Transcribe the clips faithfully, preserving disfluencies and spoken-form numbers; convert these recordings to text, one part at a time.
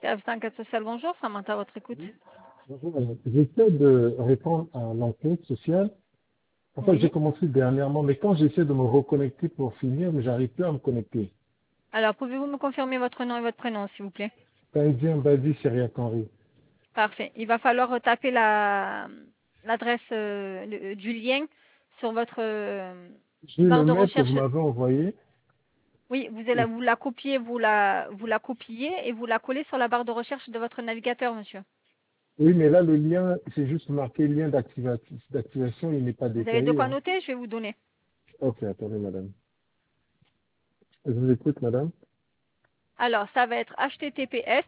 Service d'enquête sociale, bonjour, Samantha, à votre écoute. Bonjour, madame. J'essaie de répondre à l'enquête sociale. En fait, j'ai Oui. commencé dernièrement, mais quand j'essaie de me reconnecter pour finir, mais j'arrive plus à me connecter. Alors, pouvez-vous me confirmer votre nom et votre prénom, s'il vous plaît? Parisien Badi Syria Henry. Parfait. Il va falloir retaper la l'adresse euh, le- du lien sur votre euh, J'ai barre le de mail que vous recherche. m'avez envoyé. Oui, vous allez Et- vous la copier, vous la vous la copiez et vous la collez sur la barre de recherche de votre navigateur, monsieur. Oui, mais là, le lien, c'est juste marqué lien d'activa- d'activation, il n'est pas Vous avez de détaillé. quoi Hein. noter? Je vais vous donner. Ok, attendez, madame. Je vous écoute, madame. Alors, ça va être H T T P S,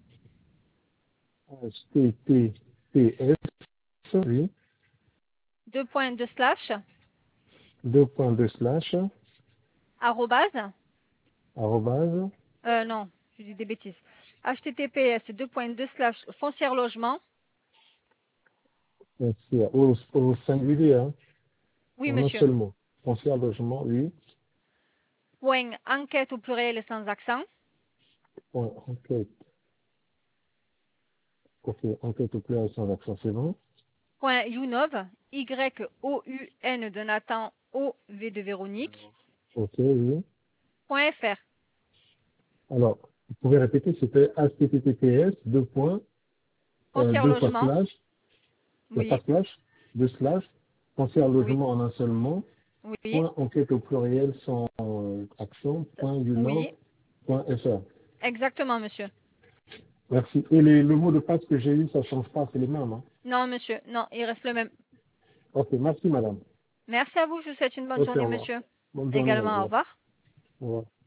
H T T P S, oui, deux points de slash, deux points de slash, arrobase, arrobase, euh, non, je dis des bêtises. H T T P S, deux points de slash, foncière logement. merci, au, au singulier, hein, Oui, en un monsieur. seul mot. Foncière logement, oui. Point enquête au pluriel et sans accent. Point enquête, ok, enquête au pluriel sans accent, c'est bon. Point Younov, Y O U N de Nathan, O V de Véronique. Ok, oui. Point F R. Alors, vous pouvez répéter, c'était H T T P S, deux points, euh, Foncière deux fois logement. slash, euh, pas Oui, slash, deux slash, foncière oui, logement en un seul mot, oui, point enquête au pluriel sans euh, accent, point unov, oui. point fr. Exactement, monsieur. Merci. Et les, le mot de passe que j'ai eu, ça change pas, c'est les mêmes. Hein. Non, monsieur. Non, il reste le même. Ok, merci madame. Merci à vous. Je vous souhaite une bonne Ok, au journée, revoir. monsieur. Bonne journée, madame. Au Également, au revoir. revoir. Au revoir.